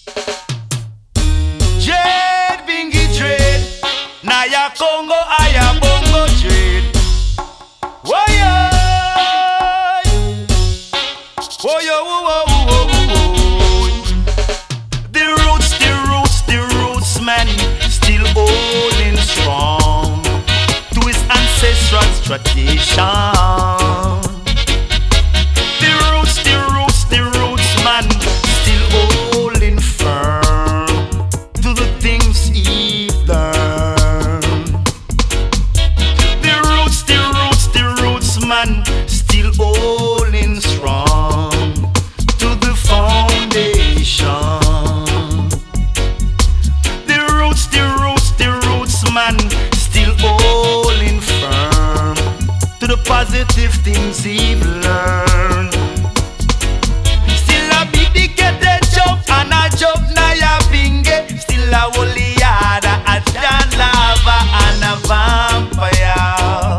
Dread, bingy dread. Naya Congo, Aya Bongo dread. Woyo, woyo, the roots, man, still holding strong to his ancestral tradition. The roots, man, still holding firm to the things he learned. The roots, man, still holding strong to the foundation. The roots, man, still holding firm to the positive things he learned. Still a big the jump and a jump na ya binge. Still a holy yada, a John lava and a vampire.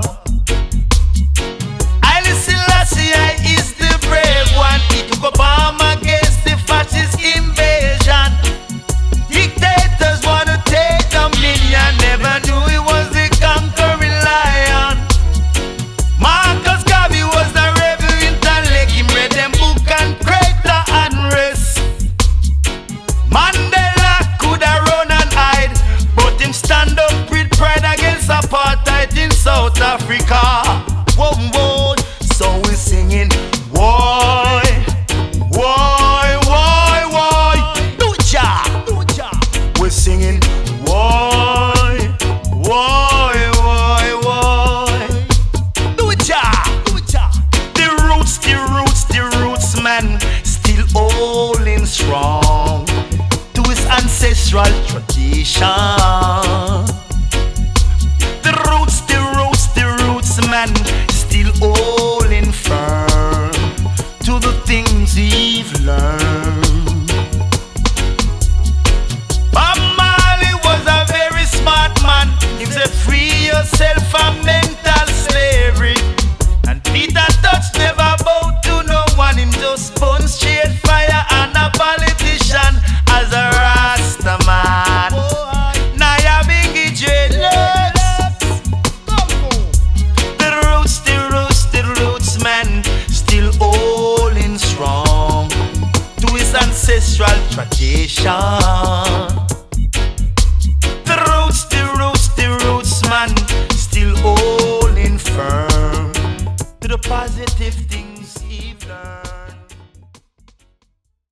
Haile Selassie is the brave one. He took up arm against the fascist invasion. Dictators wanna take dominion, never knew he was the conquering lion. Marcus Garvey was the rebel intellect. Him read them book and greater unrest. Mandela coulda run and hide, but him stand up with pride against apartheid in South Africa. Whoa, whoa. So we singing, why, do it, ja. We're singing, why, do it, ja. The roots, man, still holding strong to his ancestral tradition. The roots, man, still holding firm to the things he've learned. Bob Marley was a very smart man. He said, free yourself from mental slavery. And Peter Tosh never bowed to no one. Him just spun straight fire and a politician as a Rasta man. Naya Bingy dreadlocks. The roots, man, still holding strong to his ancestral tradition.